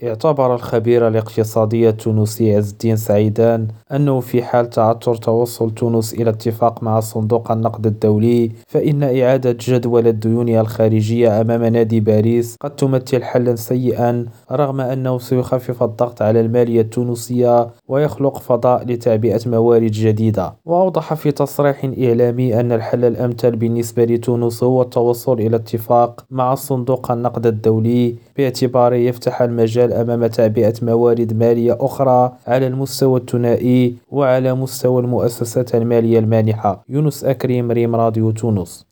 اعتبر الخبير الاقتصادي التونسي عز الدين سعيدان أنه في حال تعثر توصل تونس إلى اتفاق مع صندوق النقد الدولي، فإن إعادة جدول الديون الخارجية أمام نادي باريس قد تمثل حلا سيئا، رغم أنه سيخفف الضغط على المالية التونسية ويخلق فضاء لتعبئة موارد جديدة. وأوضح في تصريح إعلامي أن الحل الأمثل بالنسبة لتونس هو التوصل إلى اتفاق مع صندوق النقد الدولي، باعتباره يفتح المجال أمام تعبئة موارد مالية أخرى على المستوى الثنائي وعلى مستوى المؤسسات المالية المانحة. يونس أكريم، ريم راديو تونس.